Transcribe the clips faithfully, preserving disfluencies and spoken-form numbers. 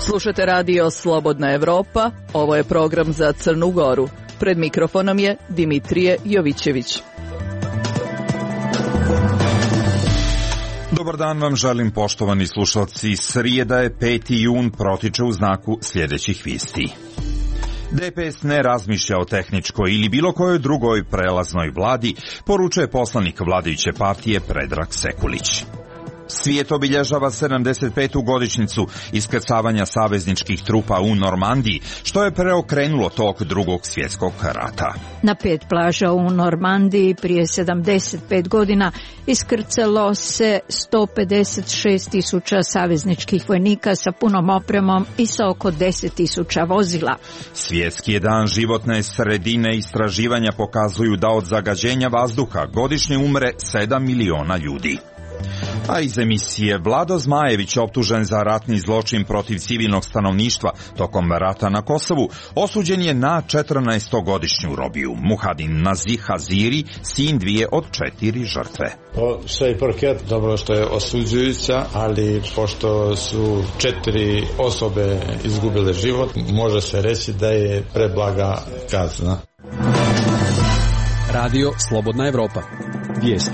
Slušate radio Slobodna Evropa, ovo je program za Crnu Goru. Pred mikrofonom je Dimitrije Jovićević. Dobar dan vam želim, poštovani slušalci. Srijeda je peti jun, protiče u znaku sljedećih vijesti. D P S ne razmišlja o tehničkoj ili bilo kojoj drugoj prelaznoj vladi, poručuje poslanik vladajuće partije Predrag Sekulić. Svijet obilježava sedamdeset petu godišnjicu iskrcavanja savezničkih trupa u Normandiji, što je preokrenulo tok drugog svjetskog rata. Na pet plaža u Normandiji prije sedamdeset pet godina iskrcalo se sto pedeset šest tisuća savezničkih vojnika sa punom opremom i sa oko deset tisuća vozila. Svjetski je dan životne sredine. Istraživanja pokazuju da od zagađenja vazduha godišnje umre sedam miliona ljudi. A iz emisije, Vlado Zmajević, optužen za ratni zločin protiv civilnog stanovništva tokom rata na Kosovu, osuđen je na četrnaestogodišnju robiju. Muhadin Nazih Haziri, sin dvije od četiri žrtve. Po svoj parket, dobro što je osuđujuća, ali pošto su četiri osobe izgubile život, može se reći da je preblaga kazna. Radio Slobodna Evropa. Vijesti.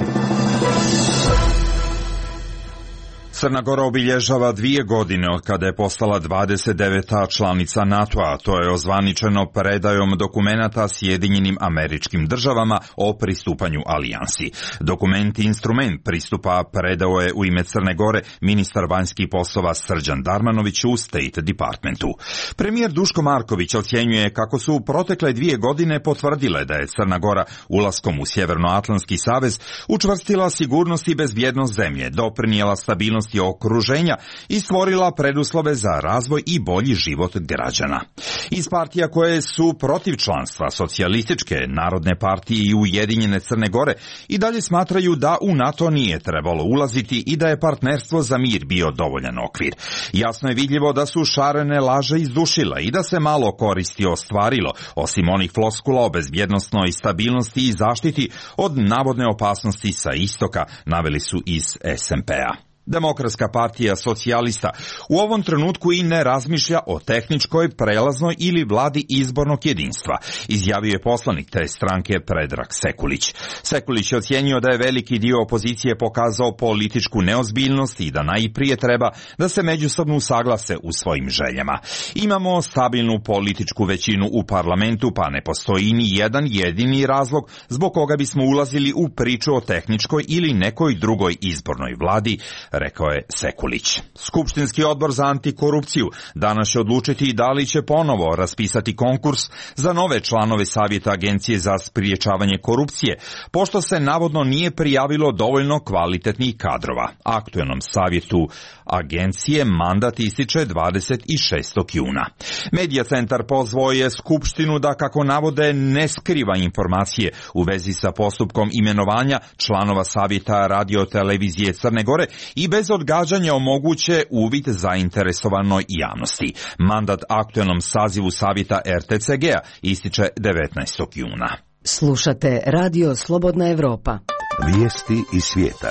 Crna Gora obilježava dvije godine od kada je postala dvadeset deveta članica NATO-a. To je ozvaničeno predajom dokumenata Sjedinjenim Američkim Državama o pristupanju alijansi. Dokument i instrument pristupa predao je u ime Crne Gore ministar vanjskih poslova Srđan Darmanović u State Departmentu. Premijer Duško Marković ocjenjuje kako su protekle dvije godine potvrdile da je Crna Gora ulaskom u Sjevernoatlantski savez učvrstila sigurnost i bezbjednost zemlje, doprinijela stabilnost i okruženja i stvorila preduslove za razvoj i bolji život građana. Iz partija koje su protiv članstva, Socijalističke, Narodne partije i Ujedinjene Crne Gore, i dalje smatraju da u NATO nije trebalo ulaziti i da je partnerstvo za mir bio dovoljan okvir. Jasno je vidljivo da su šarene laže izdušile i da se malo koristi ostvarilo, osim onih floskula o bezbjednosnoj stabilnosti i zaštiti od navodne opasnosti sa istoka, naveli su iz S M P-a. Demokratska partija socijalista u ovom trenutku i ne razmišlja o tehničkoj, prelaznoj ili vladi izbornog jedinstva, izjavio je poslanik te stranke Predrag Sekulić. Sekulić je ocjenio da je veliki dio opozicije pokazao političku neozbiljnost i da najprije treba da se međusobno usaglase u svojim željama. Imamo stabilnu političku većinu u parlamentu, pa ne postoji ni jedan jedini razlog zbog koga bismo ulazili u priču o tehničkoj ili nekoj drugoj izbornoj vladi, rekao je Sekulić. Skupštinski odbor za antikorupciju danas će odlučiti da li će ponovo raspisati konkurs za nove članove Savjeta Agencije za spriječavanje korupcije, pošto se navodno nije prijavilo dovoljno kvalitetnih kadrova. Aktualnom savjetu agencije mandat ističe dvadeset šestog juna. Medija centar pozvao je Skupštinu da, kako navode, ne skriva informacije u vezi sa postupkom imenovanja članova Savjeta radio-televizije Crne Gore i bez odgađanja omoguće uvid zainteresovanoj javnosti. Mandat aktualnom sazivu Savjeta R T C G-a ističe devetnaestog juna. Slušate Radio Slobodna Evropa. Vijesti iz svijeta.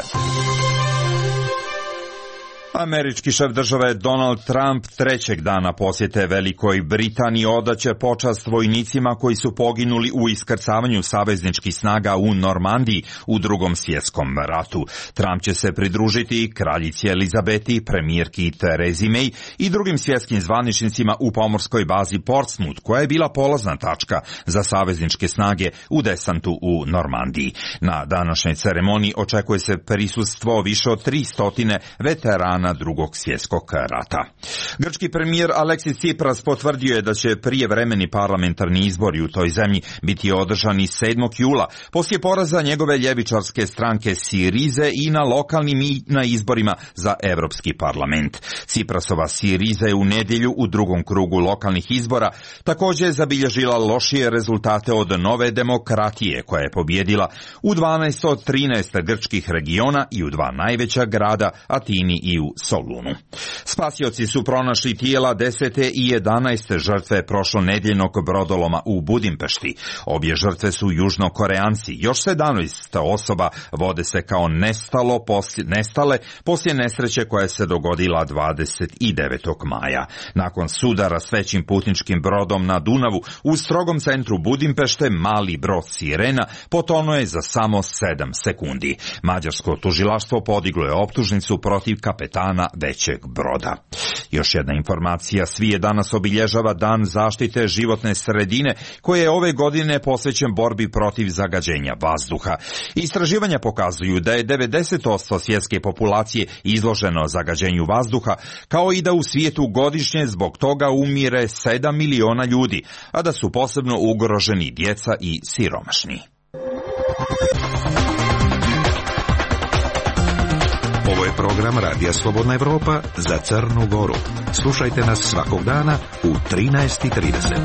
Američki šef države Donald Trump trećeg dana posjete Velikoj Britaniji odaće počast vojnicima koji su poginuli u iskrcavanju savezničkih snaga u Normandiji u drugom svjetskom ratu. Trump će se pridružiti kraljici Elizabeti, premijerki Terezi May i drugim svjetskim zvaničnicima u pomorskoj bazi Portsmouth, koja je bila polazna tačka za savezničke snage u desantu u Normandiji. Na današnjoj ceremoniji očekuje se prisustvo više od tristo veterana drugog svjetskog rata. Grčki premijer Aleksis Tsipras potvrdio je da će prijevremeni parlamentarni izbori u toj zemlji biti održani sedmog jula, poslije poraza njegove ljevičarske stranke Sirize i na lokalnim i na izborima za Europski parlament. Tsiprasova Siriza je u nedjelju u drugom krugu lokalnih izbora također zabilježila lošije rezultate od Nove demokratije, koja je pobjedila u dvanaest od trinaest grčkih regiona i u dva najveća grada, Atini i u Solunu. Spasioci su pronašli tijela desete i jedanaeste žrtve prošlonedjeljnog brodoloma u Budimpešti. Obje žrtve su južnokoreanci. Još sedamnaest osoba vode se kao nestalo poslije, nestale poslije nesreće koja se dogodila dvadeset devetog maja. Nakon sudara s većim putničkim brodom na Dunavu u strogom centru Budimpešte, mali brod Sirena potonuo je za samo sedam sekundi. Mađarsko tužilaštvo podiglo je optužnicu protiv kapetana većeg broda. Još jedna informacija, Svije danas obilježava Dan zaštite životne sredine, koji je ove godine posvećen borbi protiv zagađenja vazduha. Istraživanja pokazuju da je devedeset posto svjetske populacije izloženo zagađenju vazduha, kao i da u svijetu godišnje zbog toga umire sedam miliona ljudi, a da su posebno ugroženi djeca i siromašni. Ovo je program Radija Slobodna Evropa za Crnu Goru. Slušajte nas svakog dana u trinaest i trideset.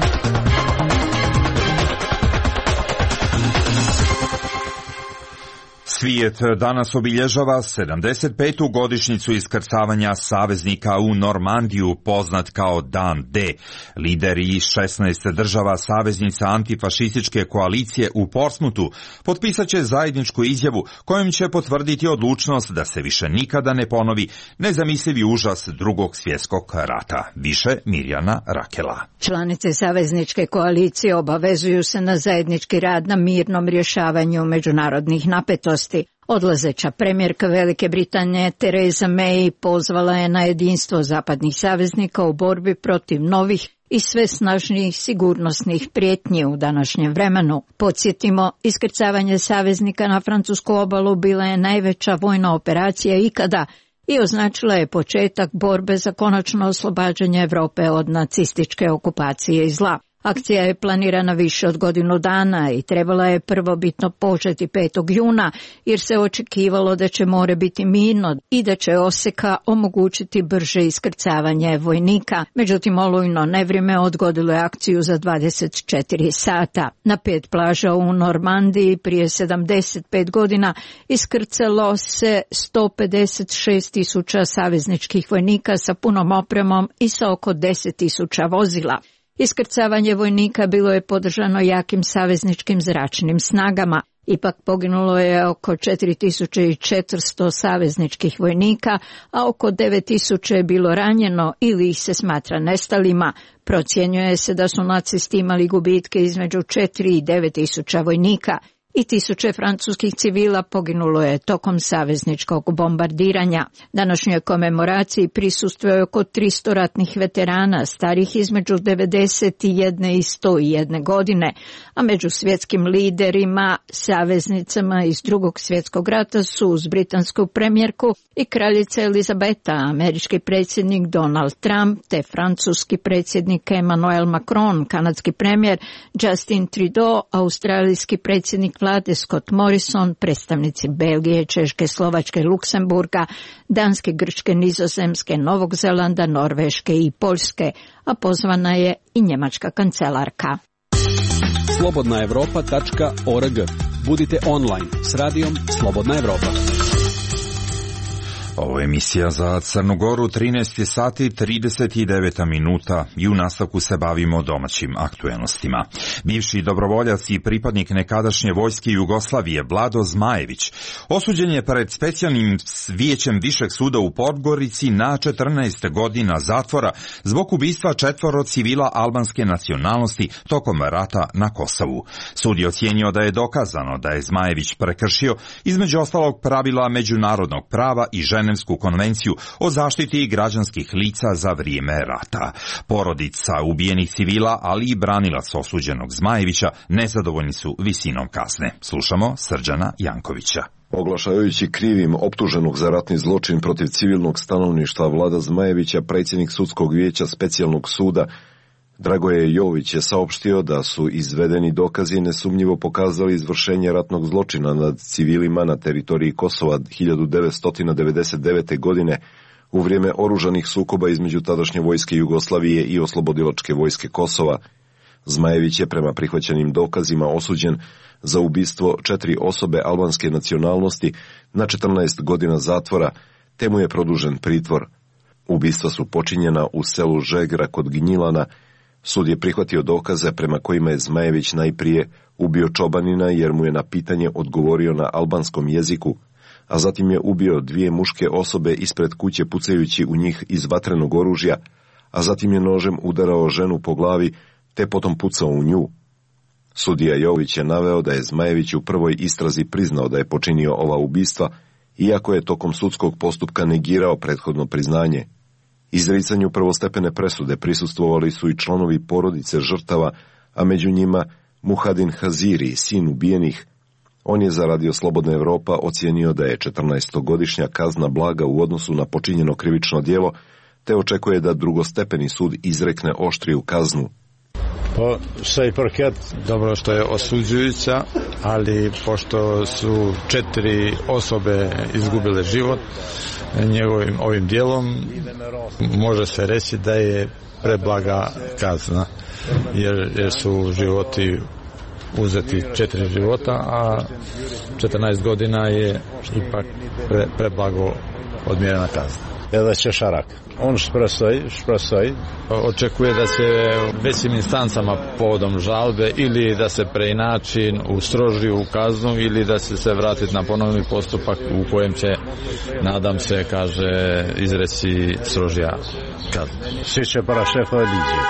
Svijet danas obilježava sedamdeset petu godišnjicu iskrcavanja saveznika u Normandiju, poznat kao Dan D. Lideri šesnaest država saveznica antifašističke koalicije u Portsmouthu potpisat će zajedničku izjavu kojom će potvrditi odlučnost da se više nikada ne ponovi nezamislivi užas Drugog svjetskog rata. Više Mirjana Rakela. Članice savezničke koalicije obavezuju se na zajednički rad na mirnom rješavanju međunarodnih napetosti. Odlazeća premijerka Velike Britanije Theresa May pozvala je na jedinstvo zapadnih saveznika u borbi protiv novih i sve snažnijih sigurnosnih prijetnji u današnjem vremenu. Podsjetimo, iskrcavanje saveznika na francusku obalu bila je najveća vojna operacija ikada i označila je početak borbe za konačno oslobađanje Europe od nacističke okupacije i zla. Akcija je planirana više od godinu dana i trebala je prvobitno početi petog juna, jer se očekivalo da će more biti mirno i da će Oseka omogućiti brže iskrcavanje vojnika. Međutim, olujno nevrijeme odgodilo je akciju za dvadeset četiri sata. Na pet plaža u Normandiji prije sedamdeset pet godina iskrcalo se sto pedeset šest tisuća savezničkih vojnika sa punom opremom i sa oko deset tisuća vozila. Iskrcavanje vojnika bilo je podržano jakim savezničkim zračnim snagama. Ipak poginulo je oko četiri tisuće četiristo savezničkih vojnika, a oko devet tisuća je bilo ranjeno ili ih se smatra nestalima. Procjenjuje se da su nacisti imali gubitke između četiri i devet tisuća vojnika. I tisuće francuskih civila poginulo je tokom savezničkog bombardiranja. Današnjoj komemoraciji prisustvuje oko tristo ratnih veterana, starih između devedeset jedne i sto jedne godine, a među svjetskim liderima, saveznicama iz Drugog svjetskog rata su uz britansku premijerku i kraljica Elizabeta, američki predsjednik Donald Trump, te francuski predsjednik Emmanuel Macron, kanadski premijer Justin Trudeau, australijski predsjednik vlade Scott Morrison, predstavnici Belgije, Češke, Slovačke, Luksemburga, Danske, Grčke, Nizozemske, Novog Zelanda, Norveške i Poljske, a pozvana je i njemačka kancelarka. slobodna evropa tačka org. Budite online s radijom Slobodna Evropa. Ovo je emisija za Crnu Goru, trinaest sati trideset devet minuta i u nastavku se bavimo domaćim aktuelnostima. Bivši dobrovoljac i pripadnik nekadašnje vojske Jugoslavije Vlado Zmajević osuđen je pred specijalnim vijećem Višeg suda u Podgorici na četrnaest godina zatvora zbog ubistva četvoro civila albanske nacionalnosti tokom rata na Kosovu. Sud je ocijenio da je dokazano da je Zmajević prekršio između ostalog pravila međunarodnog prava i Ženevsku konvenciju o zaštiti građanskih lica za vrijeme rata. Porodica ubijenih civila, ali i branilac osuđenog Zmajevića nezadovoljni su visinom kazne. Slušamo Srđana Jankovića. Oglašavajući krivim optuženog za ratni zločin protiv civilnog stanovništva Vlada Zmajevića, predsjednik sudskog vijeća specijalnog suda Dragoje Jović je saopštio da su izvedeni dokazi nesumnjivo pokazali izvršenje ratnog zločina nad civilima na teritoriji Kosova hiljadu devetsto devedeset devete. godine u vrijeme oružanih sukoba između tadašnje vojske Jugoslavije i oslobodilačke vojske Kosova. Zmajević je prema prihvaćenim dokazima osuđen za ubistvo četiri osobe albanske nacionalnosti na četrnaest godina zatvora, te mu je produžen pritvor. Ubistva su počinjena u selu Žegra kod Gnjilana. Sud je prihvatio dokaze prema kojima je Zmajević najprije ubio čobanina jer mu je na pitanje odgovorio na albanskom jeziku, a zatim je ubio dvije muške osobe ispred kuće pucajući u njih iz vatrenog oružja, a zatim je nožem udarao ženu po glavi te potom pucao u nju. Sudija Jović je naveo da je Zmajević u prvoj istrazi priznao da je počinio ova ubistva, iako je tokom sudskog postupka negirao prethodno priznanje. Izricanju prvostepene presude prisustvovali su i članovi porodice žrtava, a među njima Muhadin Haziri, sin ubijenih. On je za Radio Slobodna Evropa ocijenio da je četrnaestogodišnja kazna blaga u odnosu na počinjeno krivično djelo, te očekuje da drugostepeni sud izrekne oštriju kaznu. Pa sve i parket, dobro što je osuđujuća, ali pošto su četiri osobe izgubile život njegovim ovim dijelom, može se reći da je preblaga kazna, jer, jer su životi uzeti četiri života, a četrnaest godina je ipak pre, preblago odmjerena kazna. Da će šarak. On šprosoj, šprosoj. Očekuje da se većim instancama povodom žalbe ili da se preinači u strožiju kaznu ili da se se vratiti na ponovni postupak u kojem će, nadam se, kaže, izreći strožija kazna. Svi će para šefa liđi.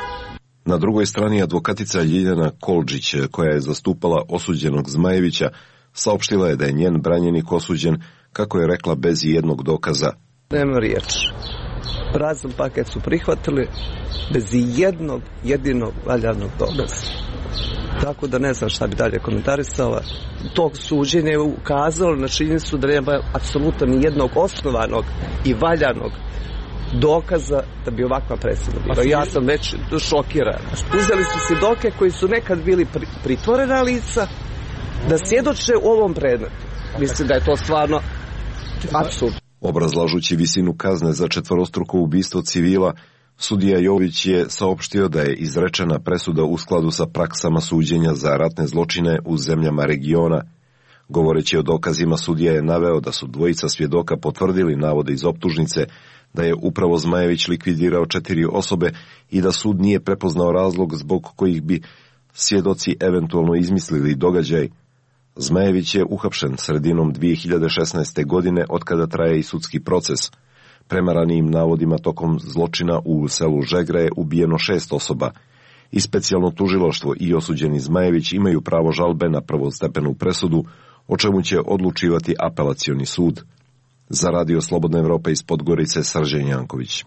Na drugoj strani advokatica Ljiljana Kolđić, koja je zastupala osuđenog Zmajevića, saopštila je da je njen branjenik osuđen, kako je rekla, bez jednog dokaza. Nema riječ. Prazan paket su prihvatili bez jednog jedinog valjanog dokaza. Tako da ne znam šta bi dalje komentarisala. Tog suđenja je ukazalo na činjenicu da nema apsolutno ni jednog osnovanog i valjanog dokaza da bi ovakva presuda bila. Ja sam već šokiran. Uzeli su svjedoke koji su nekad bili pritvorena lica da svjedoče u ovom predmetu. Mislim da je to stvarno apsurd. Obrazlažući visinu kazne za četvorostruko ubistvo civila, sudija Jović je saopštio da je izrečena presuda u skladu sa praksama suđenja za ratne zločine u zemljama regiona. Govoreći o dokazima, sudija je naveo da su dvojica svjedoka potvrdili navode iz optužnice da je upravo Zmajević likvidirao četiri osobe i da sud nije prepoznao razlog zbog kojih bi svjedoci eventualno izmislili događaj. Zmajević je uhapšen sredinom dvije hiljade šesnaeste. godine, otkada traje i sudski proces. Prema ranijim navodima, tokom zločina u selu Žegra je ubijeno šest osoba. I specijalno tužilaštvo i osuđeni Zmajević imaju pravo žalbe na prvostepenu presudu, o čemu će odlučivati apelacioni sud. Za Radio Slobodna Evropa iz Podgorice, Srđan Janković.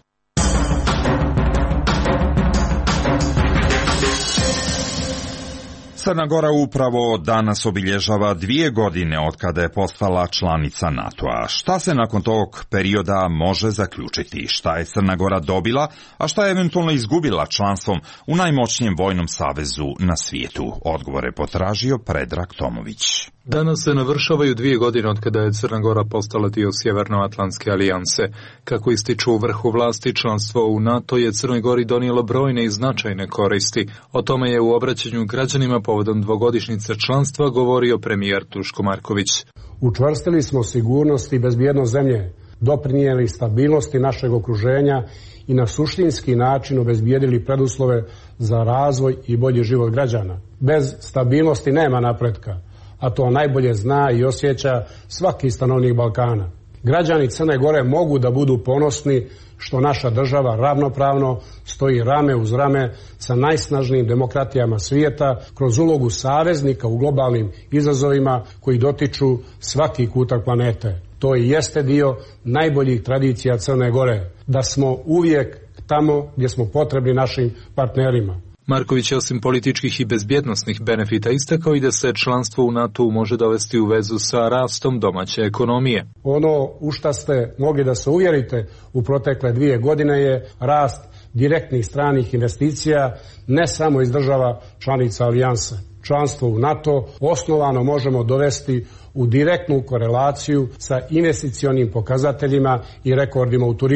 Crna Gora upravo danas obilježava dvije godine od kada je postala članica NATO-a. Šta se nakon tog perioda može zaključiti? Šta je Crna Gora dobila, a šta je eventualno izgubila članstvom u najmoćnijem vojnom savezu na svijetu? Odgovor je potražio Predrag Tomović. Danas se navršavaju dvije godine od kada je Crna Gora postala dio Sjevernoatlantske alijanse. Kako ističu u vrhu vlasti, članstvo u NATO je Crnoj Gori donijelo brojne i značajne koristi. O tome je u obraćanju građanima povodom dvogodišnjice članstva govorio premijer Duško Marković. Učvrstili smo sigurnost i bezbjednost zemlje, doprinijeli stabilnosti našeg okruženja i na suštinski način obezbijedili preduslove za razvoj i bolji život građana. Bez stabilnosti nema napretka, a to najbolje zna i osjeća svaki stanovnik Balkana. Građani Crne Gore mogu da budu ponosni što naša država ravnopravno stoji rame uz rame sa najsnažnijim demokratijama svijeta kroz ulogu saveznika u globalnim izazovima koji dotiču svaki kutak planete. To i jeste dio najboljih tradicija Crne Gore, da smo uvijek tamo gdje smo potrebni našim partnerima. Marković je osim političkih i bezbjednosnih benefita istakao i da se članstvo u NATO može dovesti u vezu sa rastom domaće ekonomije. Ono u šta ste mogli da se uvjerite u protekle dvije godine je rast direktnih stranih investicija ne samo iz država članica alijanse. Članstvo u NATO osnovano možemo dovesti u direktnu korelaciju sa investicionim pokazateljima i rekordima u turizmu.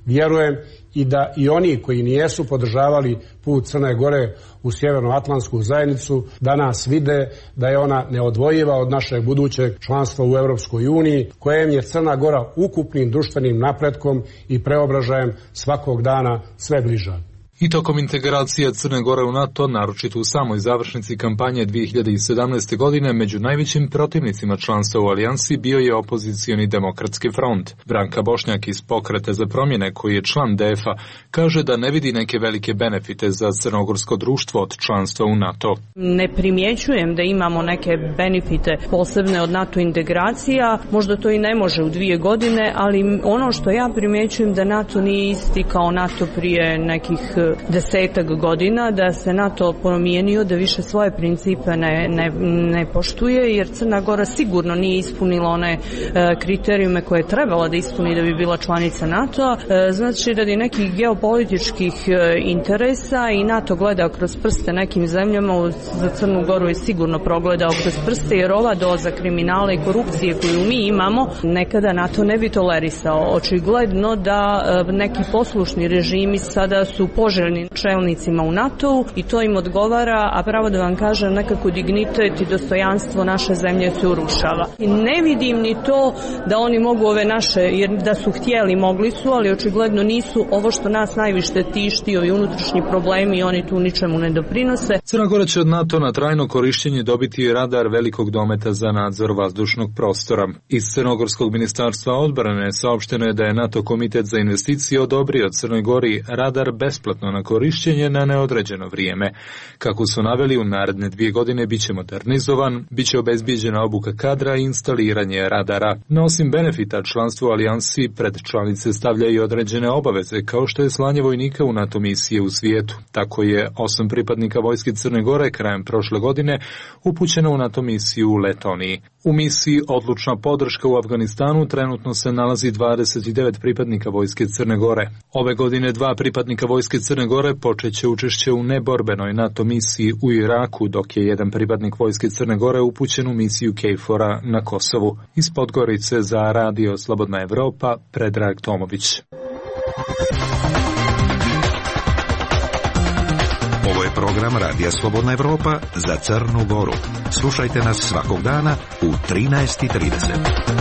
Vjerujem i da i oni koji nijesu podržavali put Crne Gore u Sjevernoatlantsku zajednicu danas vide da je ona neodvojiva od našeg budućeg članstva u Europskoj uniji, kojem je Crna Gora ukupnim društvenim napretkom i preobražajem svakog dana sve bliža. I tokom integracije Crne Gore u NATO, naročito u samoj završnici kampanje dvije hiljade sedamnaeste. godine, među najvećim protivnicima članstva u alijansi bio je opozicioni demokratski front. Branka Bošnjak iz Pokreta za promjene, koji je član D F A, kaže da ne vidi neke velike benefite za crnogorsko društvo od članstva u NATO. Ne primjećujem da imamo neke benefite posebne od NATO integracija, možda to i ne može u dvije godine, ali ono što ja primjećujem da NATO nije isti kao NATO prije nekih desetak godina, da se NATO promijenio, da više svoje principe ne, ne, ne poštuje, jer Crna Gora sigurno nije ispunila one e, kriterijume koje je trebala da ispuni da bi bila članica NATO-a. E, znači, radi nekih geopolitičkih e, interesa i NATO gleda kroz prste nekim zemljama, za Crnu Goru je sigurno progledao kroz prste, jer ova doza kriminala i korupcije koju mi imamo, nekada NATO ne bi tolerisao. Očigledno da e, neki poslušni režimi sada su poželjni čelnicima u NATO-u i to im odgovara, a pravo da vam kažem, nekako dignitet i dostojanstvo naše zemlje se urušava. I ne vidim ni to da oni mogu ove naše, jer da su htjeli mogli su, ali očigledno nisu. Ovo što nas najviše tišti, ovi unutrašnji problemi, oni tu ničemu ne doprinose. Crna Gora će od NATO na trajno korištenje dobiti radar velikog dometa za nadzor vazdušnog prostora. Iz Crnogorskog ministarstva odbrane saopšteno je da je NATO komitet za investicije odobrio Crnoj Gori radar besplatno na korišćenje na neodređeno vrijeme. Kako su naveli, u naredne dvije godine biće modernizovan, biće obezbijeđena obuka kadra i instaliranje radara. No osim benefita, članstvo u alijansi pred članice stavlja i određene obaveze, kao što je slanje vojnika u NATO misije u svijetu. Tako je osam pripadnika vojske Crne Gore krajem prošle godine upućeno u NATO misiju u Letoniji. U misiji Odlučna podrška u Afganistanu trenutno se nalazi dvadeset devet pripadnika vojske Crne Gore. Ove godine dva pripadnika vojske Crne Gore počeće učešće u neborbenoj NATO misiji u Iraku, dok je jedan pripadnik vojske Crne Gore upućen u misiju KFOR-a na Kosovu. Iz Podgorice za Radio Slobodna Evropa, Predrag Tomović. Ovo je program Radija Slobodna Evropa za Crnu Goru. Slušajte nas svakog dana u trinaest i trideset.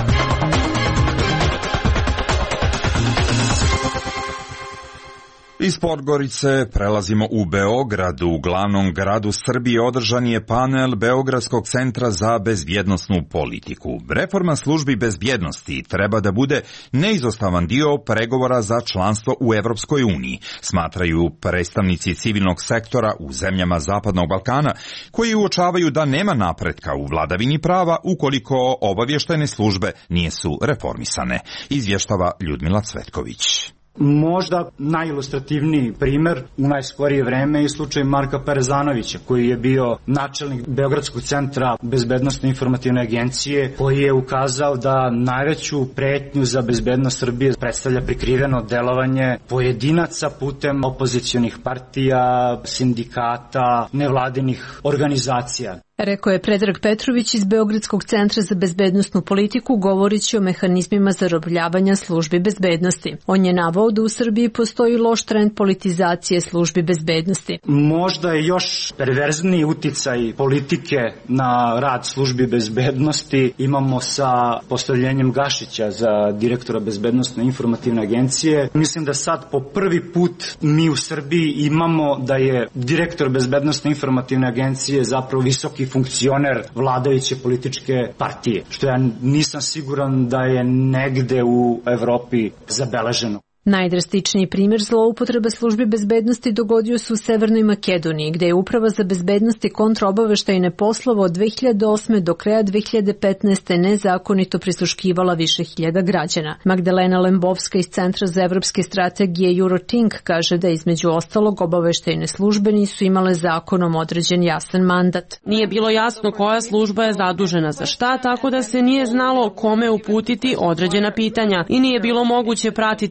Iz Podgorice prelazimo u Beograd. U glavnom gradu Srbije održan je panel Beogradskog centra za bezbjednosnu politiku. Reforma službi bezbjednosti treba da bude neizostavan dio pregovora za članstvo u Evropskoj uniji, smatraju predstavnici civilnog sektora u zemljama Zapadnog Balkana, koji uočavaju da nema napretka u vladavini prava ukoliko obavještajne službe nisu reformisane. Izvještava Ljudmila Cvetković. Možda najilustrativniji primer u najskorije vreme je slučaj Marka Parezanovića, koji je bio načelnik Beogradskog centra bezbednosne informativne agencije, koji je ukazao da najveću pretnju za bezbednost Srbije predstavlja prikriveno delovanje pojedinaca putem opozicionih partija, sindikata, nevladinih organizacija. Rekao je Predrag Petrović iz Beogradskog centra za bezbednosnu politiku, govoreći o mehanizmima zarobljavanja službi bezbednosti. On je naveo da u Srbiji postoji loš trend politizacije službi bezbednosti. Možda je još perverzniji uticaj politike na rad službi bezbednosti imamo sa postavljenjem Gašića za direktora bezbednosne informativne agencije. Mislim da sad po prvi put mi u Srbiji imamo da je direktor bezbednosne informativne agencije zapravo visoki funkcioner vladajuće političke partije, što ja nisam siguran da je negde u Evropi zabeleženo. Najdrastičniji primjer zloupotrebe službi bezbednosti dogodio se u Severnoj Makedoniji, gde je Uprava za bezbednost i kontraobaveštajne poslove od dve hiljade osme do kraja dve hiljade petnaeste. nezakonito prisluškivala više hiljada građana. Magdalena Lembovska iz Centra za evropske strategije Eurotink kaže da između ostalog obaveštajne službe nisu imale zakonom određen jasan mandat. Nije bilo jasno koja služba je zadužena za šta, tako da se nije znalo kome uputiti određena pitanja i nije bilo moguće pratiti rad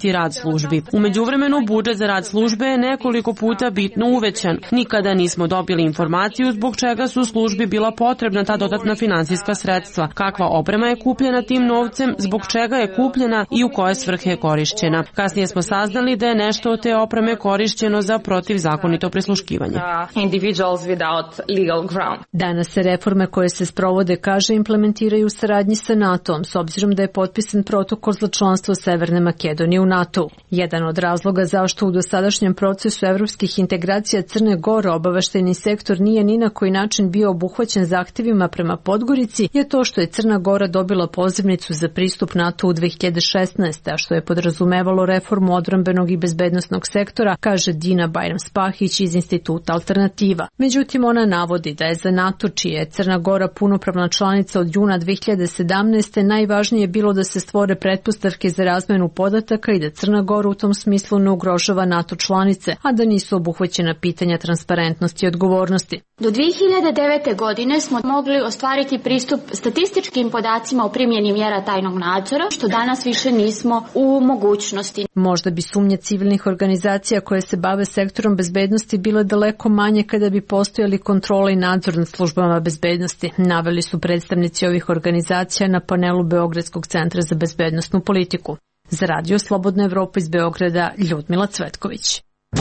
službi. U međuvremenu budžet za rad službe je nekoliko puta bitno uvećan. Nikada nismo dobili informaciju zbog čega su službi bila potrebna ta dodatna finansijska sredstva, kakva oprema je kupljena tim novcem, zbog čega je kupljena i u koje svrhe je korišćena. Kasnije smo saznali da je nešto od te opreme korišćeno za protivzakonito prisluškivanje. Danas se reforme koje se sprovode, kaže, implementiraju u saradnji sa NATO-om, s obzirom da je potpisan protokol za članstvo Severne Makedonije u NATO. Jedan od razloga zašto u dosadašnjem procesu evropskih integracija Crne Gore obaveštajni sektor nije ni na koji način bio obuhvaćen zahtjevima prema Podgorici je to što je Crna Gora dobila pozivnicu za pristup NATO u dve hiljade šesnaeste. a što je podrazumevalo reformu odbrambenog i bezbednosnog sektora, kaže Dina Bajram-Spahić iz Instituta Alternativa. Međutim, ona navodi da je za NATO, čija je Crna Gora punopravna članica od juna dve hiljade sedamnaeste. najvažnije bilo da se stvore pretpostavke za razmenu podataka i da Crna Gora u tom smislu ne ugrožava NATO članice, a da nisu obuhvaćena pitanja transparentnosti i odgovornosti. Do dve hiljade devete. godine smo mogli ostvariti pristup statističkim podacima o primjeni mjera tajnog nadzora, što danas više nismo u mogućnosti. Možda bi sumnje civilnih organizacija koje se bave sektorom bezbednosti bile daleko manje kada bi postojali kontrola i nadzor nad službama bezbednosti, naveli su predstavnici ovih organizacija na panelu Beogradskog centra za bezbednosnu politiku. Za Radio Slobodna Evropa iz Beograda, Ljudmila Cvetković.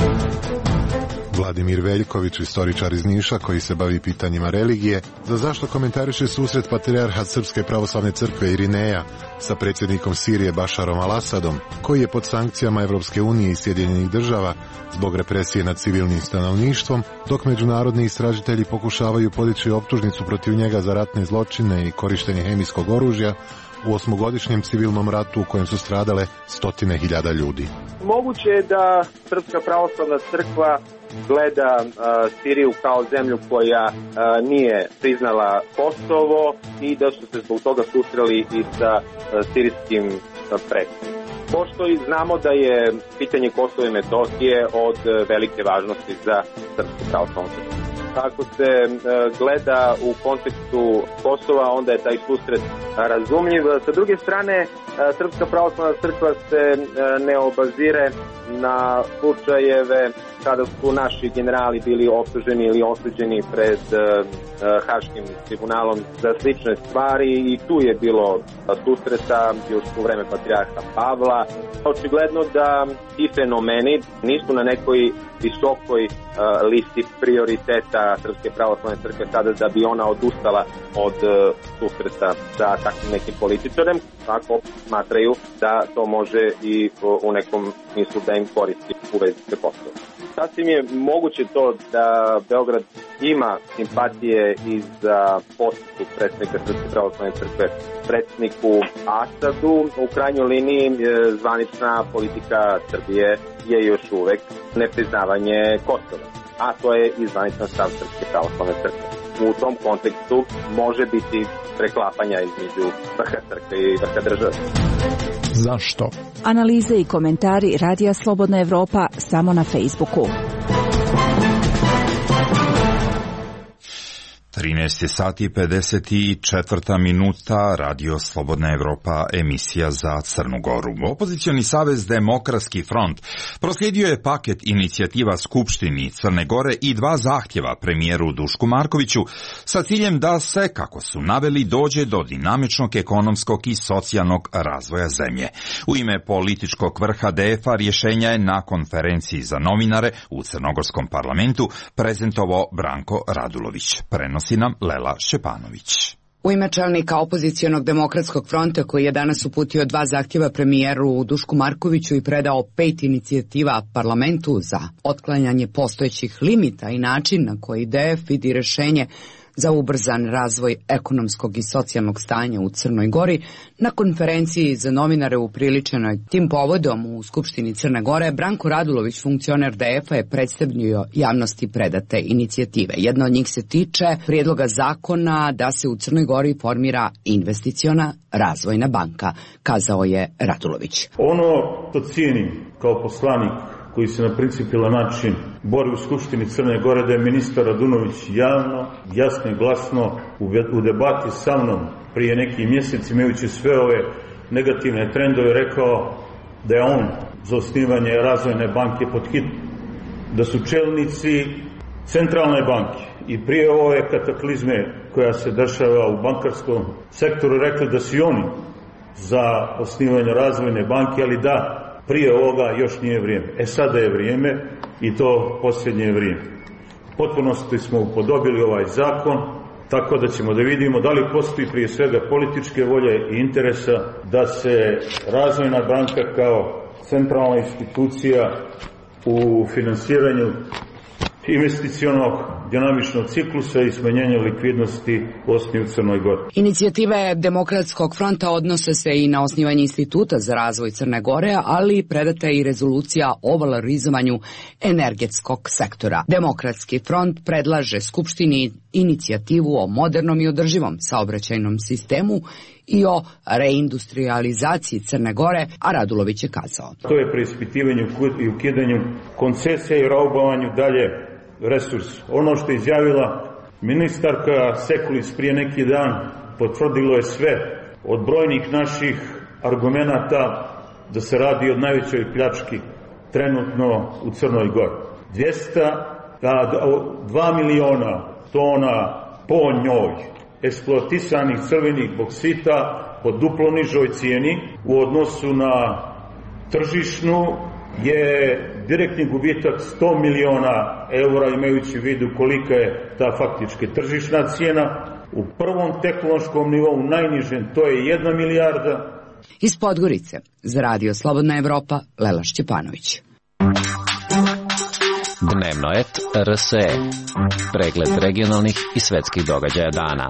Vladimir Veljković, istoričar iz Niša koji se bavi pitanjima religije, za zašto komentariše susret patrijarha Srpske pravoslavne crkve Irineja sa predsjednikom Sirije Bašarom al-Asadom, koji je pod sankcijama Evropske unije i Sjedinjenih država zbog represije nad civilnim stanovništvom, dok međunarodni istražitelji pokušavaju podići optužnicu protiv njega za ratne zločine i korištenje hemijskog oružja u osmogodišnjem civilnom ratu u kojem su stradale stotine hiljada ljudi. Moguće je da Srpska pravoslavna crkva gleda uh, Siriju kao zemlju koja uh, nije priznala Kosovo i da su se zbog toga susreli i sa uh, sirijskim uh, predsjednikom. Pošto i znamo da je pitanje Kosova i Metohije od uh, velike važnosti za Srpsku pravoslavnu crkvu. Ako se uh, gleda u kontekstu Kosova, onda je taj susret razumljiv. Sa druge strane, uh, Srpska pravoslavna crkva se uh, ne obazire na slučajeve kada su naši generali bili optuženi ili osuđeni pred uh, Haškim tribunalom za slične stvari i tu je bilo susreta još u vreme patrijarha Pavla. Očigledno da ti fenomeni nisu na nekoj visokoj uh, listi prioriteta Srpske pravoslavne crkve sada da bi ona odustala od uh, susreta sa takvim nekim političarem, tako smatraju da to može i uh, u nekom smislu da im koristi u vezi sa Kosovom. Sasvim je moguće to da Beograd ima simpatije i za posjetu predsjednika Srpske pravoslavne crkve predsjedniku Asadu. U krajnjoj liniji zvanična politika Srbije je još uvek nepriznavanje Kosova, a to je i zvaničan stav Srpske pravoslavne crkve. U tom kontekstu može biti preklapanja između vrha crkve i vrha države. Zašto? Analize i komentari Radija Slobodna Evropa samo na Facebooku. trinaest sati pedeset četiri minuta, Radio Slobodna Evropa, emisija za Crnu Goru. Opozicioni savez Demokratski front proslijedio je paket inicijativa Skupštini Crne Gore i dva zahtjeva premijeru Dušku Markoviću sa ciljem da se, kako su naveli, dođe do dinamičnog ekonomskog i socijalnog razvoja zemlje. U ime političkog vrha D F A rješenja je na konferenciji za novinare u Crnogorskom parlamentu prezentovao Branko Radulović. Prenosi nam Lela Šepanović. U ime čelnika opozicionog Demokratskog fronta, koji je danas uputio dva zahtjeva premijeru Dušku Markoviću i predao pet inicijativa parlamentu za otklanjanje postojećih limita i način na koji D F vidi rješenje za ubrzan razvoj ekonomskog i socijalnog stanja u Crnoj Gori, na konferenciji za novinare upriličenoj tim povodom u Skupštini Crne Gore, Branko Radulović, funkcioner D F A, je predstavio javnosti predate inicijative. Jedna od njih se tiče prijedloga zakona da se u Crnoj Gori formira investiciona razvojna banka, kazao je Radulović. Ono što cijenim kao poslanik koji se na principijelan način bori u Skupštini Crne Gore, da je ministar Radunović javno, jasno i glasno u debati sa mnom prije neki mjeseci, imajući sve ove negativne trendove, rekao da je on za osnivanje razvojne banke pod hitno. Da su čelnici centralne banke i prije ove kataklizme koja se dešava u bankarskom sektoru rekli da su oni za osnivanje razvojne banke, ali da, prije ovoga još nije vrijeme. E sada je vrijeme i to posljednje vrijeme. Potpunosti smo upodobili ovaj zakon, tako da ćemo da vidimo da li postoji prije svega političke volje i interesa da se razvojna banka kao centralna institucija u finansiranju investicionog dinamičnog ciklusa i smanjenja likvidnosti osni u Crnoj Gori. Inicijative Demokratskog fronta odnose se i na osnivanje Instituta za razvoj Crne Gore, ali predata je i rezolucija o valorizovanju energetskog sektora. Demokratski front predlaže Skupštini inicijativu o modernom i održivom saobraćajnom sistemu i o reindustrializaciji Crne Gore, a Radulović je kazao. To je preispitivanje i ukidanju koncesija i raubovanju dalje resursa. Ono što je izjavila ministarka Sekulis prije neki dan potvrdilo je sve od brojnih naših argumenata da se radi o najvećoj pljački trenutno u Crnoj Gori. dvjesto, dva miliona tona po njoj eksploatisanih crvenih boksita po duplo nižoj cijeni u odnosu na tržišnu je direktni gubitak sto miliona eura, imajući u vidu kolika je ta faktički tržišna cijena. U prvom tehnološkom nivou najnižem to je jedna milijarda. Iz Podgorice za Radio Slobodna Evropa, Lela Šćepanović. Dnevno et R S E. Pregled regionalnih i svetskih događaja dana.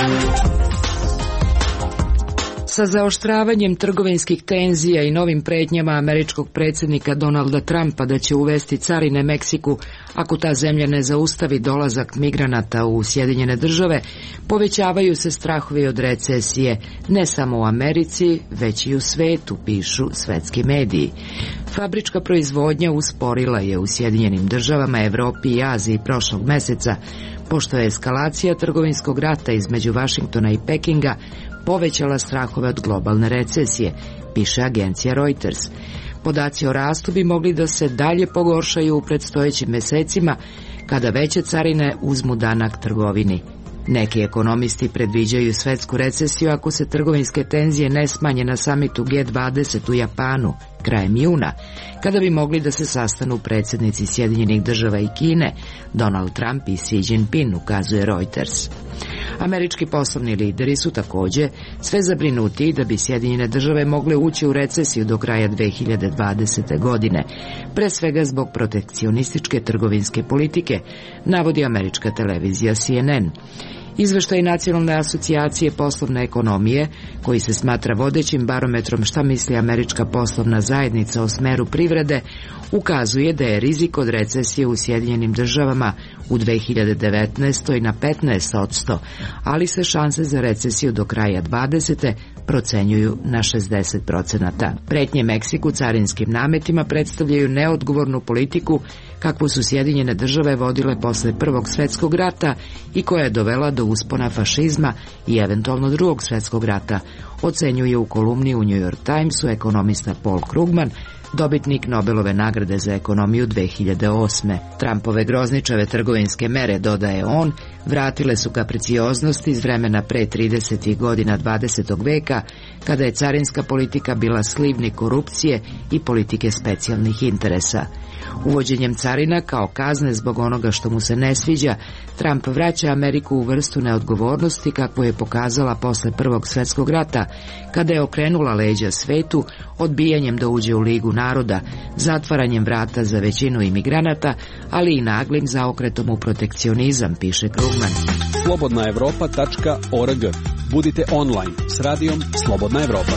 Sa zaoštravanjem trgovinskih tenzija i novim pretnjama američkog predsjednika Donalda Trumpa da će uvesti carine Meksiku ako ta zemlja ne zaustavi dolazak migranata u Sjedinjene države, povećavaju se strahovi od recesije ne samo u Americi, već i u svetu, pišu svetski mediji. Fabrička proizvodnja usporila je u Sjedinjenim državama, Evropi i Aziji prošlog meseca, pošto je eskalacija trgovinskog rata između Vašingtona i Pekinga povećala strahove od globalne recesije, piše agencija Reuters. Podaci o rastu bi mogli da se dalje pogoršaju u predstojećim mesecima kada veće carine uzmu danak trgovini. Neki ekonomisti predviđaju svetsku recesiju ako se trgovinske tenzije ne smanje na samitu G dvadeset u Japanu krajem juna, kada bi mogli da se sastanu predsjednici Sjedinjenih država i Kine, Donald Trump i Xi Jinping, ukazuje Reuters. Američki poslovni lideri su također sve zabrinuti da bi Sjedinjene države mogle ući u recesiju do kraja dve hiljade dvadesete. godine, pre svega zbog protekcionističke trgovinske politike, navodi američka televizija C N N. Izveštaj Nacionalne asocijacije poslovne ekonomije, koji se smatra vodećim barometrom šta misli američka poslovna zajednica o smeru privrede, ukazuje da je rizik od recesije u Sjedinjenim državama u dve hiljade devetnaestoj na petnaest posto, ali se šanse za recesiju do kraja dvadesete procenjuju na šezdeset posto. Pretnje Meksiku carinskim nametima predstavljaju neodgovornu politiku kakvu su Sjedinjene države vodile posle Prvog svjetskog rata i koja je dovela do uspona fašizma i eventualno Drugog svjetskog rata, ocenjuje u kolumni u New York Timesu ekonomista Paul Krugman, dobitnik Nobelove nagrade za ekonomiju dve hiljade osme. Trumpove grozničave trgovinske mere, dodaje on, vratile su kapricioznost iz vremena pre tridesetih godina dvadesetog veka, kada je carinska politika bila slivnik korupcije i politike specijalnih interesa. Uvođenjem carina kao kazne zbog onoga što mu se ne sviđa, Trump vraća Ameriku u vrstu neodgovornosti kakvu je pokazala posle Prvog svjetskog rata, kada je okrenula leđa svetu odbijanjem da uđe u Ligu naroda, zatvaranjem vrata za većinu imigranata, ali i naglim zaokretom u protekcionizam, piše Krugman. slobodna evropa tačka org. Budite online s radijom Slobodna Evropa.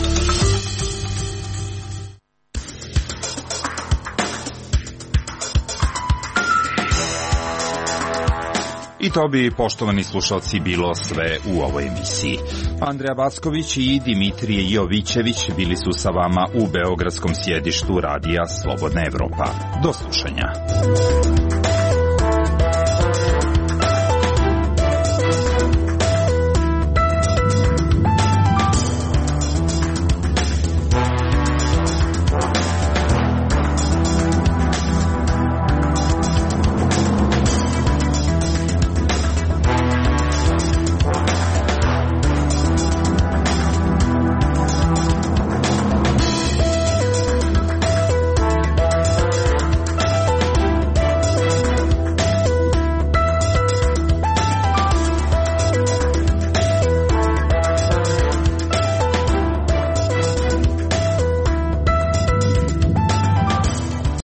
I to bi, poštovani slušalci, bilo sve u ovoj emisiji. Andreja Backović i Dimitrije Jovićević bili su sa vama u beogradskom sjedištu radija Slobodna Evropa. Do slušanja.